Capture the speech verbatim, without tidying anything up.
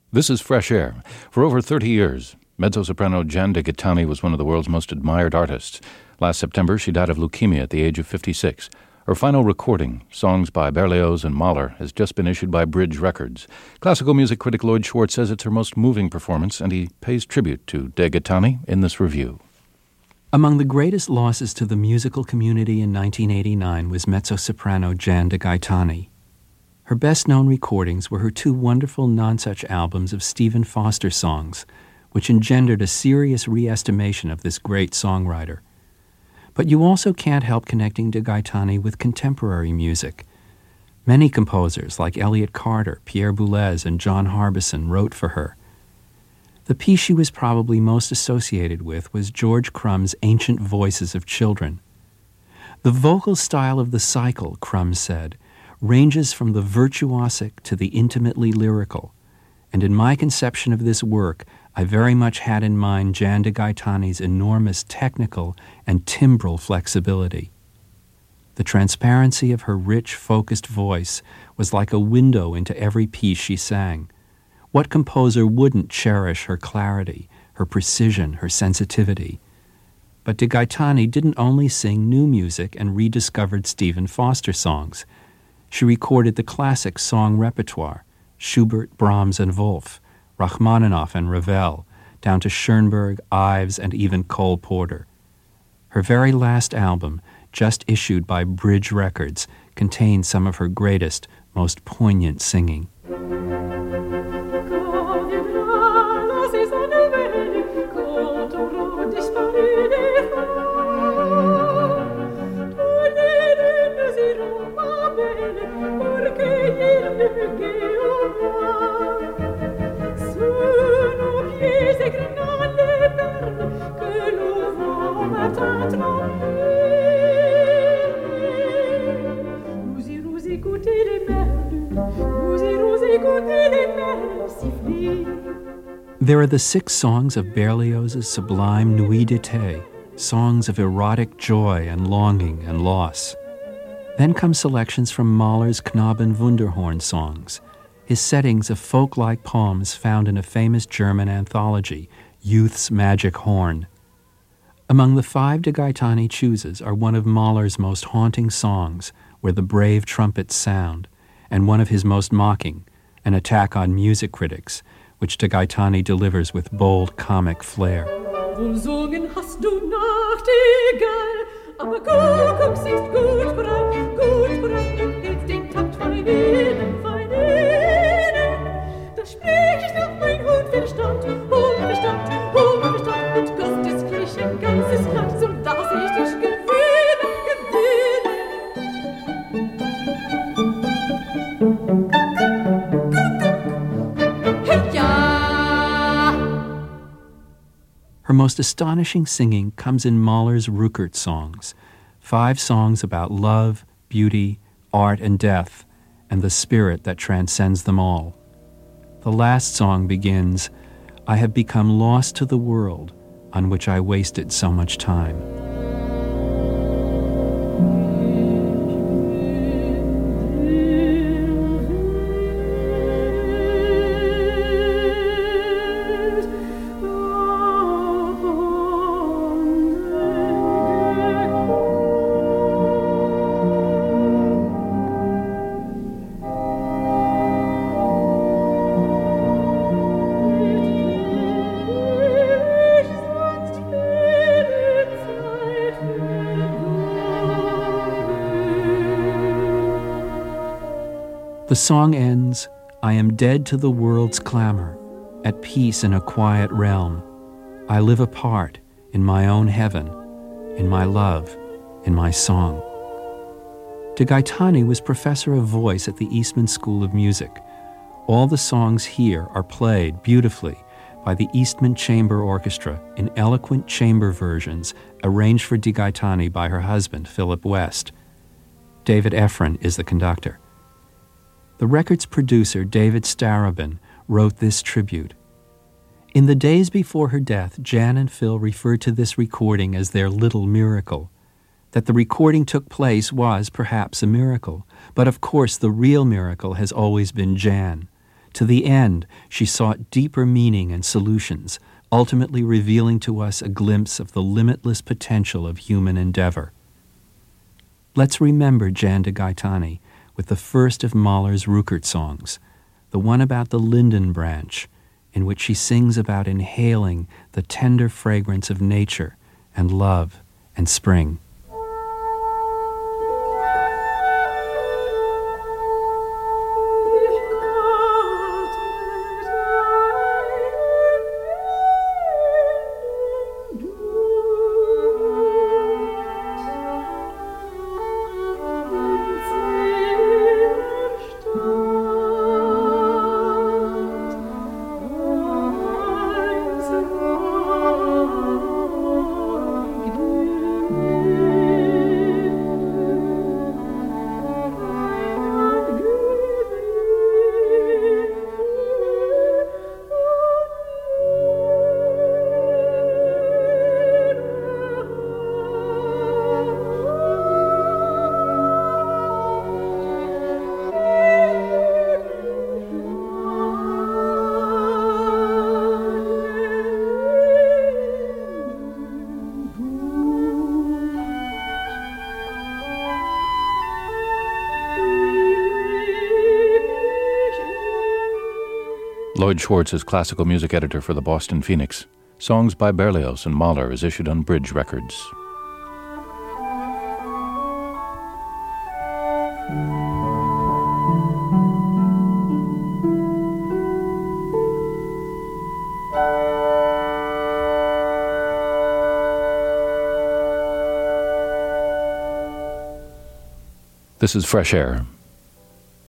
This is Fresh Air. For over thirty years, mezzo-soprano Jan de Gaetani was one of the world's most admired artists. Last September, she died of leukemia at the age of fifty-six. Her final recording, Songs by Berlioz and Mahler, has just been issued by Bridge Records. Classical music critic Lloyd Schwartz says it's her most moving performance, and he pays tribute to de Gaetani in this review. Among the greatest losses to the musical community in nineteen eighty-nine was mezzo-soprano Jan de Gaetani. Her best-known recordings were her two wonderful Nonsuch albums of Stephen Foster songs, which engendered a serious re-estimation of this great songwriter. But you also can't help connecting de Gaetani with contemporary music. Many composers like Elliott Carter, Pierre Boulez, and John Harbison wrote for her. The piece she was probably most associated with was George Crumb's Ancient Voices of Children. The vocal style of the cycle, Crumb said, ranges from the virtuosic to the intimately lyrical, and in my conception of this work, I very much had in mind Jan de Gaetani's enormous technical and timbral flexibility. The transparency of her rich, focused voice was like a window into every piece she sang. What composer wouldn't cherish her clarity, her precision, her sensitivity? But de Gaetani didn't only sing new music and rediscovered Stephen Foster songs. She recorded the classic song repertoire, Schubert, Brahms, and Wolf, Rachmaninoff and Ravel, down to Schoenberg, Ives, and even Cole Porter. Her very last album, just issued by Bridge Records, contains some of her greatest, most poignant singing. There are the six songs of Berlioz's sublime Nuit d'été, songs of erotic joy and longing and loss. Then come selections from Mahler's Knaben Wunderhorn songs, his settings of folk-like poems found in a famous German anthology, Youth's Magic Horn. Among the five de Gaetani chooses are one of Mahler's most haunting songs, Where the Brave Trumpets Sound, and one of his most mocking, An Attack on Music Critics, which de Gaetani delivers with bold comic flair. Gesungen hast du Nachtigall, aber Kuckuck siehst gut bereit, gut bereit, und hältst den Takt feinen, feinen. Da sprech ich noch mein Unverstand, Unverstand, Unverstand, mit Gotteskirchen ganzes Land, so dass ich dich gewinne, gewinne. Her most astonishing singing comes in Mahler's Rückert songs, five songs about love, beauty, art, and death, and the spirit that transcends them all. The last song begins, I have become lost to the world on which I wasted so much time. The song ends, I am dead to the world's clamor, at peace in a quiet realm. I live apart, in my own heaven, in my love, in my song. De Gaetani was professor of voice at the Eastman School of Music. All the songs here are played beautifully by the Eastman Chamber Orchestra in eloquent chamber versions arranged for de Gaetani by her husband, Philip West. David Efron is the conductor. The record's producer, David Starobin, wrote this tribute. In the days before her death, Jan and Phil referred to this recording as their little miracle. That the recording took place was perhaps a miracle, but of course the real miracle has always been Jan. To the end, she sought deeper meaning and solutions, ultimately revealing to us a glimpse of the limitless potential of human endeavor. Let's remember Jan de Gaetani with the first of Mahler's Rückert songs, the one about the linden branch, in which she sings about inhaling the tender fragrance of nature and love and spring. Lloyd Schwartz is classical music editor for the Boston Phoenix. Songs by Berlioz and Mahler is issued on Bridge Records. This is Fresh Air.